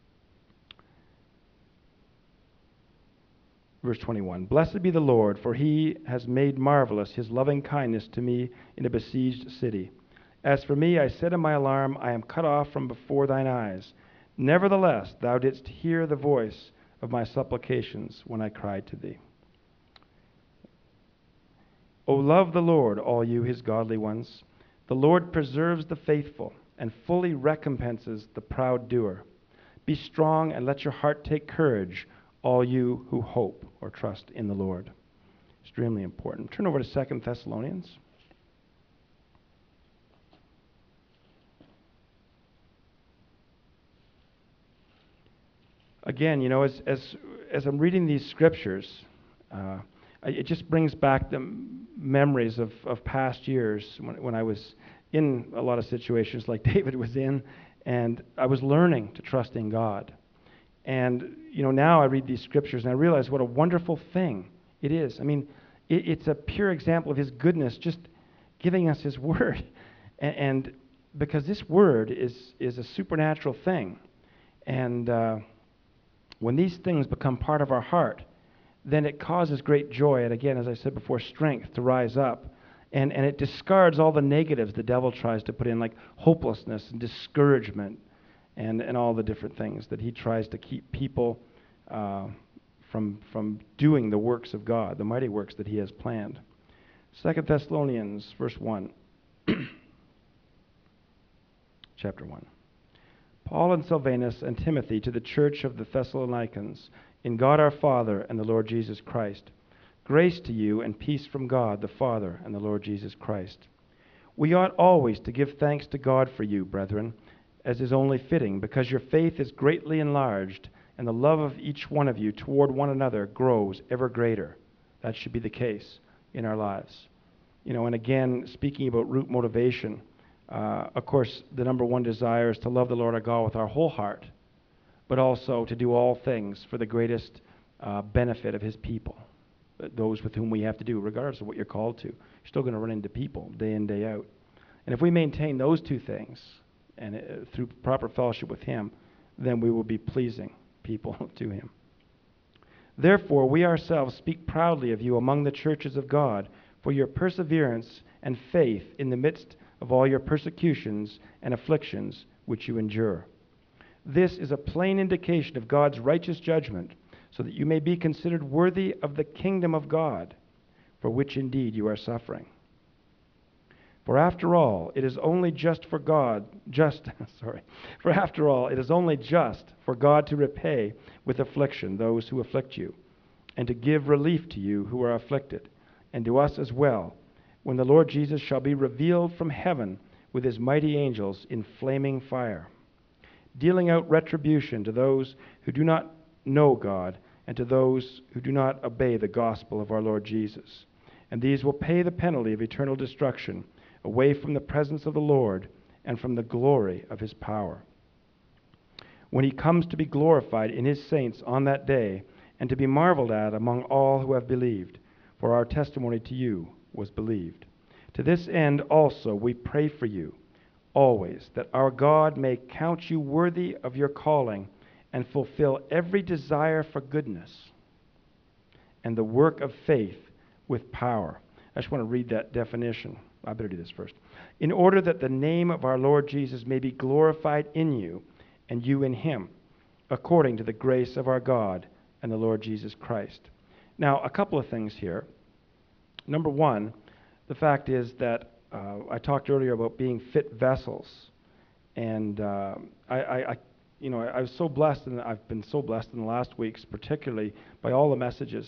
Verse twenty-one, Blessed be the Lord, for he has made marvelous his loving kindness to me in a besieged city. As for me, I said in my alarm, I am cut off from before thine eyes. Nevertheless, thou didst hear the voice of my supplications when I cried to thee. O love the Lord, all you his godly ones. The Lord preserves the faithful and fully recompenses the proud doer. Be strong and let your heart take courage, all you who hope or trust in the Lord. Extremely important. Turn over to Second Thessalonians. Again, you know, as as as I'm reading these scriptures, uh, it just brings back the m- memories of, of past years when when I was in a lot of situations like David was in, and I was learning to trust in God. And you know, now I read these scriptures and I realize what a wonderful thing it is. I mean, it, it's a pure example of His goodness, just giving us His Word, and, and because this Word is is a supernatural thing, and uh, when these things become part of our heart, then it causes great joy and, again, as I said before, strength to rise up. And, and it discards all the negatives the devil tries to put in, like hopelessness and discouragement and, and all the different things that he tries to keep people uh, from, from doing the works of God, the mighty works that he has planned. Second Thessalonians, verse one. Chapter one. Paul and Silvanus and Timothy to the church of the Thessalonians, in God our Father and the Lord Jesus Christ. Grace to you and peace from God the Father and the Lord Jesus Christ. We ought always to give thanks to God for you, brethren, as is only fitting, because your faith is greatly enlarged, and the love of each one of you toward one another grows ever greater. That should be the case in our lives. You know, and again, speaking about root motivation, Uh, of course, the number one desire is to love the Lord our God with our whole heart, but also to do all things for the greatest uh, benefit of His people, those with whom we have to do, regardless of what you're called to. You're still going to run into people day in, day out. And if we maintain those two things, and uh, through proper fellowship with Him, then we will be pleasing people to Him. Therefore, we ourselves speak proudly of you among the churches of God for your perseverance and faith in the midst of all your persecutions and afflictions which you endure. This is a plain indication of God's righteous judgment, so that you may be considered worthy of the kingdom of God, for which indeed you are suffering. For after all, it is only just for God, just, sorry, for after all, it is only just for God to repay with affliction those who afflict you, and to give relief to you who are afflicted, and to us as well, when the Lord Jesus shall be revealed from heaven with his mighty angels in flaming fire, dealing out retribution to those who do not know God and to those who do not obey the gospel of our Lord Jesus. And these will pay the penalty of eternal destruction away from the presence of the Lord and from the glory of his power, when he comes to be glorified in his saints on that day and to be marveled at among all who have believed, for our testimony to you was believed. To this end also we pray for you always, that our God may count you worthy of your calling and fulfill every desire for goodness and the work of faith with power. I just want to read that definition. I better do this first. In order that the name of our Lord Jesus may be glorified in you and you in him, according to the grace of our God and the Lord Jesus Christ. Now, a couple of things here. Number one, the fact is that uh, I talked earlier about being fit vessels, and uh, I, I, I, you know, I, I was so blessed, and I've been so blessed in the last weeks, particularly by all the messages.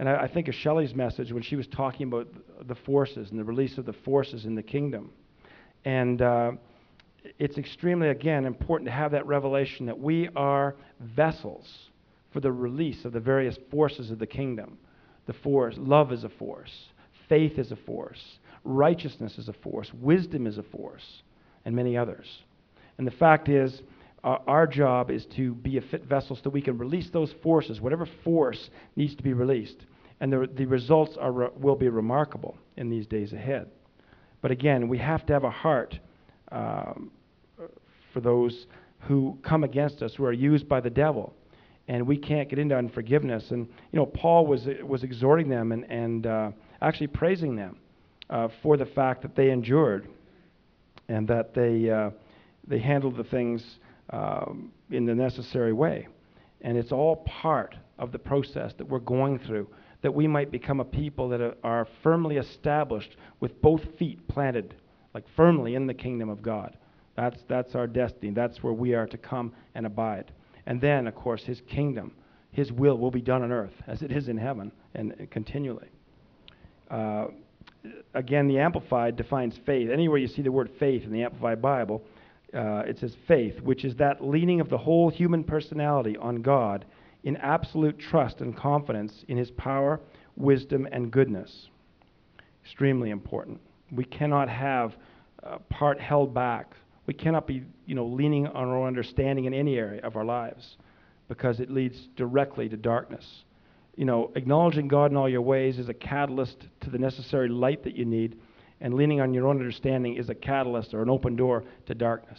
And I, I think of Shelley's message when she was talking about the forces and the release of the forces in the kingdom. And uh, it's extremely, again, important to have that revelation that we are vessels for the release of the various forces of the kingdom. The force, love is a force, faith is a force, righteousness is a force, wisdom is a force, and many others. And the fact is, uh, our job is to be a fit vessel so that we can release those forces, whatever force needs to be released. And the, the results are re- will be remarkable in these days ahead. But again, we have to have a heart um, for those who come against us, who are used by the devil. And we can't get into unforgiveness. And, you know, Paul was was exhorting them and, and uh, actually praising them uh, for the fact that they endured and that they, uh, they handled the things um, in the necessary way. And it's all part of the process that we're going through, that we might become a people that are, are firmly established with both feet planted, like firmly in the kingdom of God. That's, that's our destiny. That's where we are to come and abide. And then, of course, his kingdom, his will will be done on earth as it is in heaven, and, and continually. Uh, again, the Amplified defines faith. Anywhere you see the word faith in the Amplified Bible, uh, it says faith, which is that leaning of the whole human personality on God in absolute trust and confidence in his power, wisdom, and goodness. Extremely important. We cannot have uh, part held back. We cannot be, you know, leaning on our understanding in any area of our lives, because it leads directly to darkness. You know, acknowledging God in all your ways is a catalyst to the necessary light that you need, and leaning on your own understanding is a catalyst or an open door to darkness.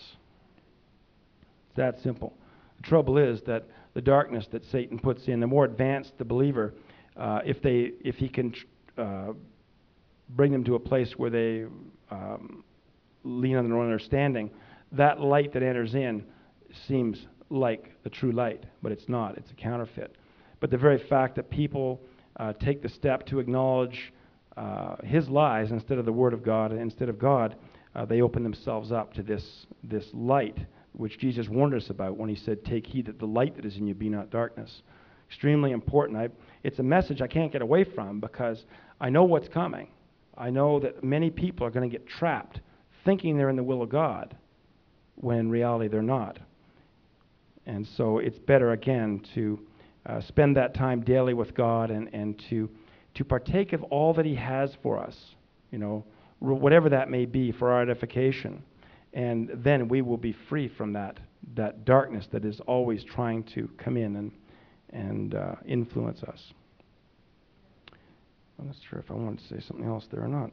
It's that simple. The trouble is that the darkness that Satan puts in, the more advanced the believer, uh, if they, if he can uh, bring them to a place where they um, lean on their own understanding, that light that enters in seems like the true light, but it's not. It's a counterfeit. But the very fact that people uh, take the step to acknowledge uh, his lies instead of the Word of God, and instead of God, uh, they open themselves up to this, this light, which Jesus warned us about when he said, "Take heed that the light that is in you be not darkness." Extremely important. I, it's a message I can't get away from, because I know what's coming. I know that many people are going to get trapped thinking they're in the will of God, when in reality they're not. And so it's better, again, to uh, spend that time daily with God, and, and to, to partake of all that he has for us, you know, r- whatever that may be, for our edification. And then we will be free from that, that darkness that is always trying to come in and, and uh, influence us. I'm not sure if I wanted to say something else there or not.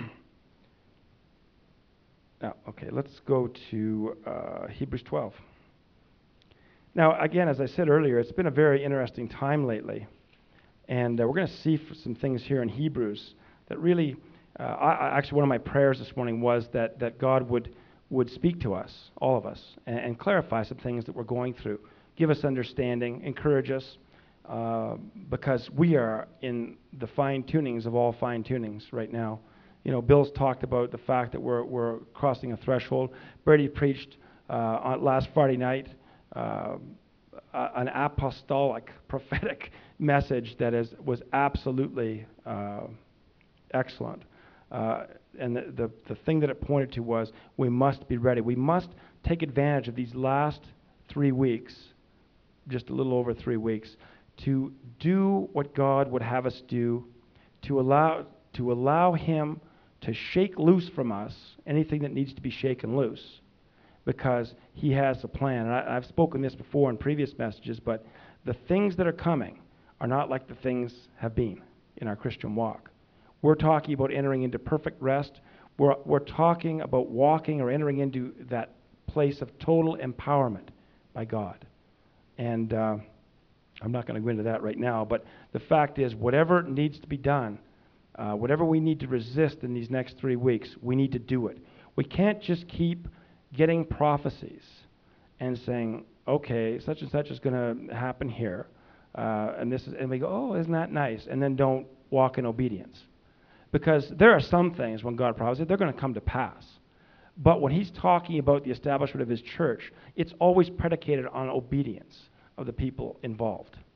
Now, okay, let's go to uh, Hebrews twelve. Now, again, as I said earlier, it's been a very interesting time lately. And uh, we're going to see some things here in Hebrews that really, uh, I, I, actually one of my prayers this morning was that, that God would, would speak to us, all of us, and, and clarify some things that we're going through. Give us understanding, encourage us, uh, because we are in the fine-tunings of all fine-tunings right now. You know, Bill's talked about the fact that we're we're crossing a threshold. Brady preached uh, on last Friday night uh, an apostolic, prophetic message that is was absolutely uh, excellent. Uh, and the, the the thing that it pointed to was we must be ready. We must take advantage of these last three weeks, just a little over three weeks, to do what God would have us do, to allow to allow Him to shake loose from us anything that needs to be shaken loose, because he has a plan. And I, I've spoken this before in previous messages, but the things that are coming are not like the things have been in our Christian walk. We're talking about entering into perfect rest. We're, we're talking about walking or entering into that place of total empowerment by God. And uh, I'm not going to go into that right now, but the fact is, whatever needs to be done, Uh, whatever we need to resist in these next three weeks, we need to do it. We can't just keep getting prophecies and saying, okay, such and such is going to happen here, uh, and this is, and we go, oh, isn't that nice? And then don't walk in obedience, because there are some things when God promises, they're going to come to pass. But when He's talking about the establishment of His church, it's always predicated on obedience of the people involved.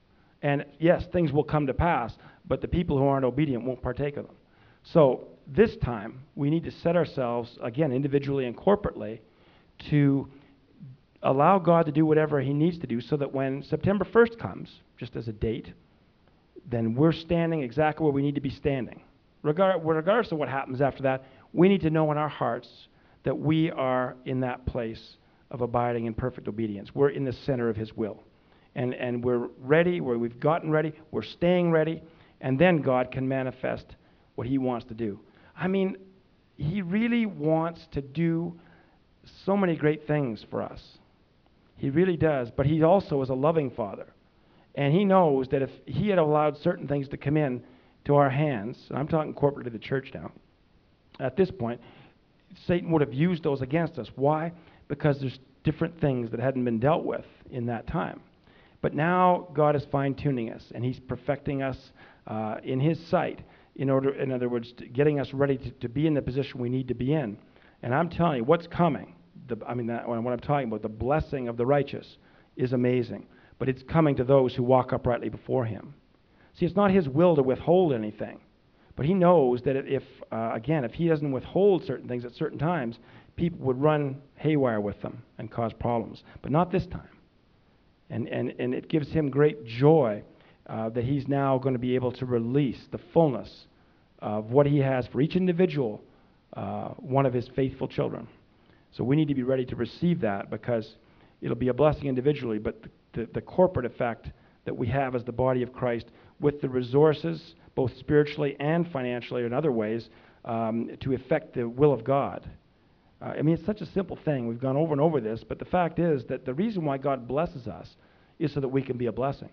And yes, things will come to pass, but the people who aren't obedient won't partake of them. So this time, we need to set ourselves, again, individually and corporately, to allow God to do whatever he needs to do so that when September first comes, just as a date, then we're standing exactly where we need to be standing. Regard, regardless of what happens after that, we need to know in our hearts that we are in that place of abiding in perfect obedience. We're in the center of his will. And, and we're ready, where we've gotten ready, we're staying ready, and then God can manifest what he wants to do. I mean, he really wants to do so many great things for us. He really does, but he also is a loving father. And he knows that if he had allowed certain things to come in to our hands, and I'm talking corporately to the church now, at this point, Satan would have used those against us. Why? Because there's different things that hadn't been dealt with in that time. But now God is fine-tuning us, and he's perfecting us uh, in his sight, in order, in other words, to getting us ready to, to be in the position we need to be in. And I'm telling you, what's coming, the, I mean, that, what I'm talking about, the blessing of the righteous is amazing. But it's coming to those who walk uprightly before him. See, it's not his will to withhold anything. But he knows that if, uh, again, if he doesn't withhold certain things at certain times, people would run haywire with them and cause problems. But not this time. And, and, and it gives him great joy uh, that he's now going to be able to release the fullness of what he has for each individual, uh, one of his faithful children. So we need to be ready to receive that, because it'll be a blessing individually, but the, the, the corporate effect that we have as the body of Christ, with the resources, both spiritually and financially or in other ways, um, to effect the will of God. Uh, I mean, it's such a simple thing. We've gone over and over this, but the fact is that the reason why God blesses us is so that we can be a blessing.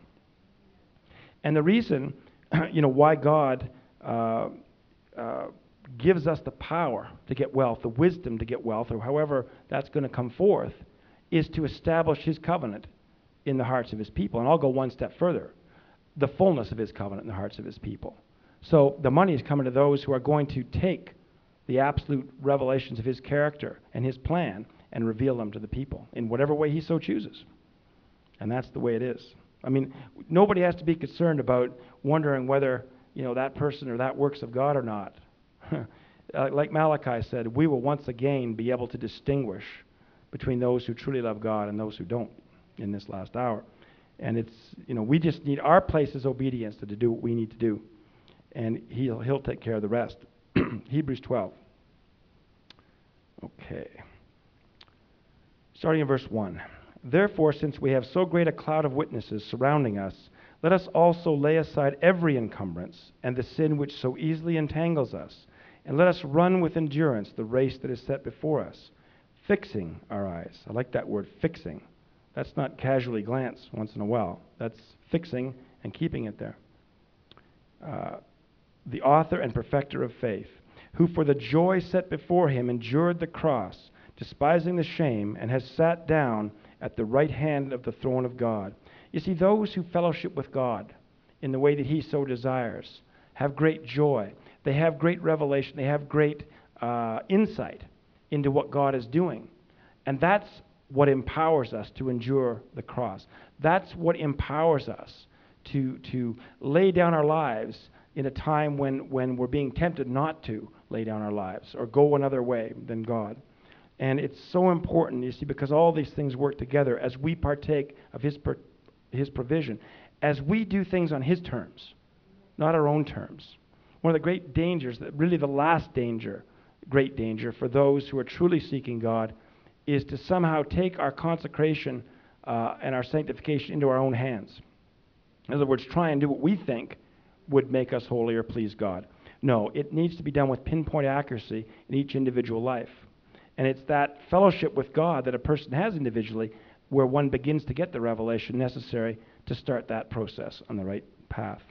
And the reason, you know, why God uh, uh, gives us the power to get wealth, the wisdom to get wealth, or however that's going to come forth, is to establish his covenant in the hearts of his people. And I'll go one step further. The fullness of his covenant in the hearts of his people. So the money is coming to those who are going to take the absolute revelations of his character and his plan and reveal them to the people in whatever way he so chooses. And that's the way it is. I mean, nobody has to be concerned about wondering whether, you know, that person or that works of God or not. uh, like Malachi said, we will once again be able to distinguish between those who truly love God and those who don't in this last hour. And it's, you know, we just need, our place is obedience to, to do what we need to do. And he'll, he'll take care of the rest. Hebrews twelve. Okay. Starting in verse one. Therefore, since we have so great a cloud of witnesses surrounding us, let us also lay aside every encumbrance and the sin which so easily entangles us, and let us run with endurance the race that is set before us, fixing our eyes. I like that word, fixing. That's not casually glance once in a while. That's fixing and keeping it there. Uh, the author and perfecter of faith, who for the joy set before him endured the cross, despising the shame, and has sat down at the right hand of the throne of God. You see, those who fellowship with God in the way that he so desires have great joy. They have great revelation. They have great uh, insight into what God is doing. And that's what empowers us to endure the cross. That's what empowers us to, to lay down our lives in a time when, when we're being tempted not to lay down our lives or go another way than God. And it's so important, you see, because all these things work together as we partake of his, per, his provision, as we do things on his terms, not our own terms. One of the great dangers, that really the last danger, great danger for those who are truly seeking God, is to somehow take our consecration uh, and our sanctification into our own hands. In other words, try and do what we think would make us holy or please God. No, it needs to be done with pinpoint accuracy in each individual life. And it's that fellowship with God that a person has individually where one begins to get the revelation necessary to start that process on the right path.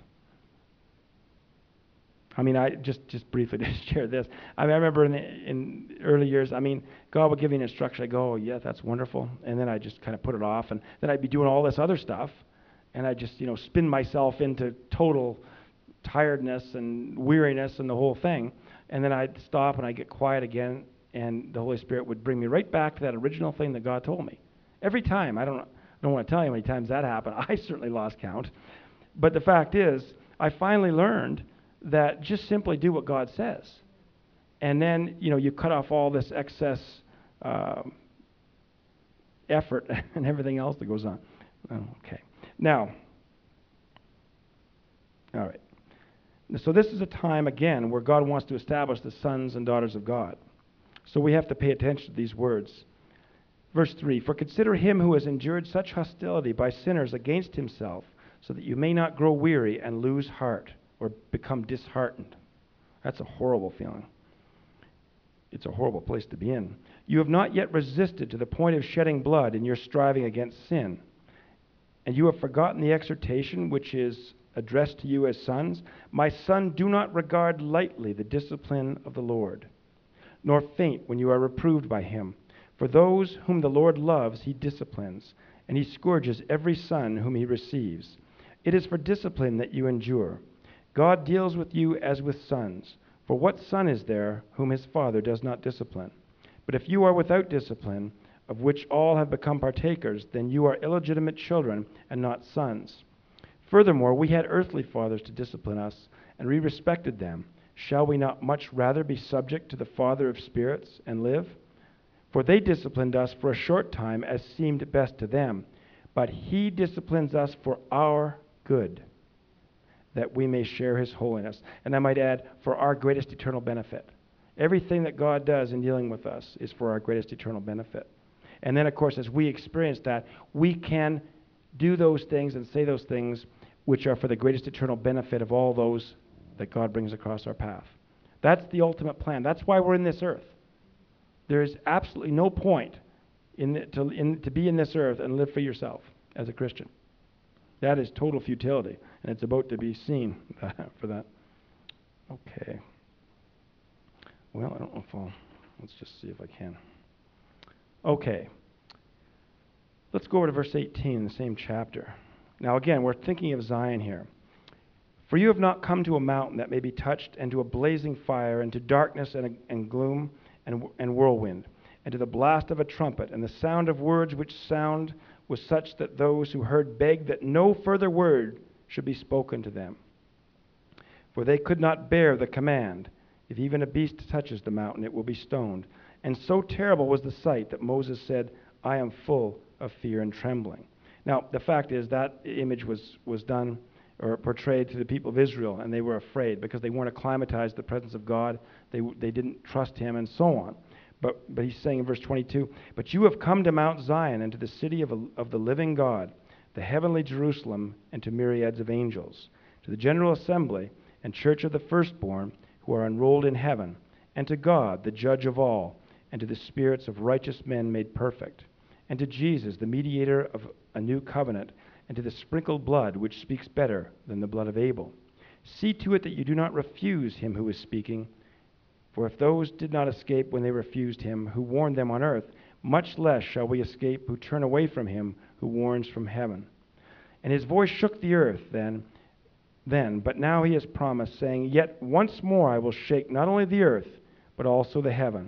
I mean, I just, just briefly to share this. I mean, I remember in, the, in early years, I mean, God would give me an instruction. I go, oh, yeah, that's wonderful. And then I just kind of put it off. And then I'd be doing all this other stuff. And I just, you know, spin myself into total tiredness and weariness and the whole thing. And then I'd stop and I'd get quiet again. And the Holy Spirit would bring me right back to that original thing that God told me. Every time. I don't, I don't want to tell you how many times that happened. I certainly lost count. but the fact is, I finally learned that just simply do what God says. And then, you know, you cut off all this excess uh, effort and everything else that goes on. Oh, okay. Now, all right. So this is a time, again, where God wants to establish the sons and daughters of God. So we have to pay attention to these words. Verse three, for consider him who has endured such hostility by sinners against himself, so that you may not grow weary and lose heart or become disheartened. That's a horrible feeling. It's a horrible place to be in. You have not yet resisted to the point of shedding blood in your striving against sin. And you have forgotten the exhortation which is addressed to you as sons. My son, do not regard lightly the discipline of the Lord, nor faint when you are reproved by him. For those whom the Lord loves, he disciplines, and he scourges every son whom he receives. It is for discipline that you endure. God deals with you as with sons. For what son is there whom his father does not discipline? But if you are without discipline, of which all have become partakers, then you are illegitimate children and not sons. Furthermore, we had earthly fathers to discipline us, and we respected them. Shall we not much rather be subject to the Father of spirits and live? For they disciplined us for a short time as seemed best to them, but he disciplines us for our good, that we may share his holiness. And I might add, for our greatest eternal benefit. Everything that God does in dealing with us is for our greatest eternal benefit. And then, of course, as we experience that, we can do those things and say those things which are for the greatest eternal benefit of all those that God brings across our path. That's the ultimate plan. That's why we're in this earth. There is absolutely no point in the, to, in, to be in this earth and live for yourself as a Christian. That is total futility, and it's about to be seen for that. Okay. Well, I don't know if I'll... Let's just see if I can. Okay. Let's go over to verse eighteen in the same chapter. Now again, we're thinking of Zion here. For you have not come to a mountain that may be touched, and to a blazing fire, and to darkness and, and gloom, and, and whirlwind, and to the blast of a trumpet, and the sound of words which sound was such that those who heard begged that no further word should be spoken to them. For they could not bear the command, if even a beast touches the mountain, it will be stoned. And so terrible was the sight that Moses said, I am full of fear and trembling. Now, the fact is that image was, was done or portrayed to the people of Israel, and they were afraid because they weren't acclimatized to the presence of God. They, they didn't trust him, and so on. But, but he's saying in verse twenty-two, but you have come to Mount Zion and to the city of, a, of the living God, the heavenly Jerusalem, and to myriads of angels, to the general assembly and church of the firstborn who are enrolled in heaven, and to God, the judge of all, and to the spirits of righteous men made perfect, and to Jesus, the mediator of a new covenant, and to the sprinkled blood which speaks better than the blood of Abel. See to it that you do not refuse him who is speaking, for if those did not escape when they refused him who warned them on earth, much less shall we escape who turn away from him who warns from heaven. And his voice shook the earth then, then, but now he has promised, saying, Yet once more I will shake not only the earth, but also the heaven.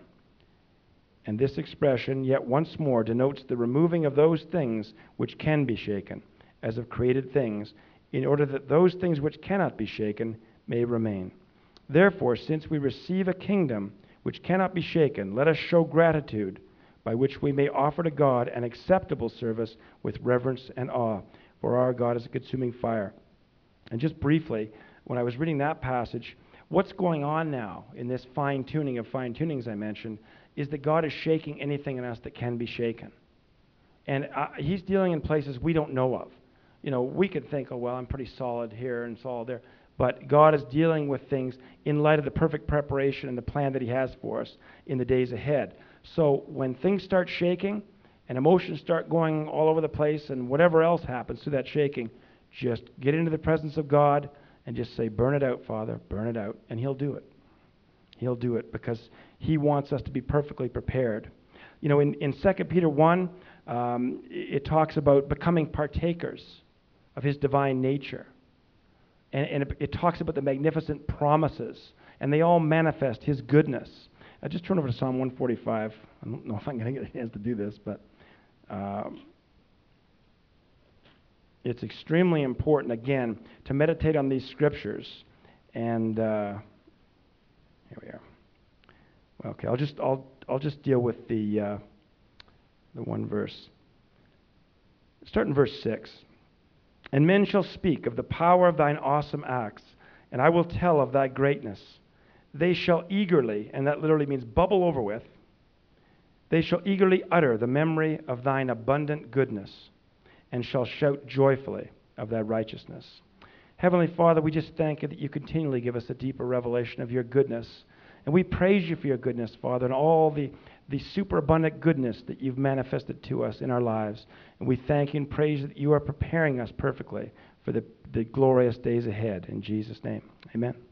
And this expression, yet once more, denotes the removing of those things which can be shaken, as of created things, in order that those things which cannot be shaken may remain. Therefore, since we receive a kingdom which cannot be shaken, let us show gratitude, by which we may offer to God an acceptable service with reverence and awe, for our God is a consuming fire. And just briefly, when I was reading that passage, what's going on now in this fine-tuning of fine-tunings I mentioned is that God is shaking anything in us that can be shaken. And uh, he's dealing in places we don't know of. You know, we could think, oh, well, I'm pretty solid here and solid there. But God is dealing with things in light of the perfect preparation and the plan that he has for us in the days ahead. So when things start shaking and emotions start going all over the place and whatever else happens through that shaking, just get into the presence of God and just say, burn it out, Father, burn it out. And he'll do it. He'll do it because he wants us to be perfectly prepared. You know, in, in Second Peter one, um, it talks about becoming partakers of his divine nature. And, and it, it talks about the magnificent promises, and they all manifest his goodness. I just turn over to Psalm one forty-five. I don't know if I'm going to get a chance to do this, but um, it's extremely important, again, to meditate on these scriptures. And uh, here we are. Okay, I'll just I'll I'll just deal with the uh, the one verse. Start in verse six. And men shall speak of the power of thine awesome acts, and I will tell of thy greatness. They shall eagerly, and that literally means bubble over with, they shall eagerly utter the memory of thine abundant goodness, and shall shout joyfully of thy righteousness. Heavenly Father, we just thank you that you continually give us a deeper revelation of your goodness. And we praise you for your goodness, Father, and all the, the superabundant goodness that you've manifested to us in our lives. And we thank you and praise you that you are preparing us perfectly for the, the glorious days ahead. In Jesus' name, amen.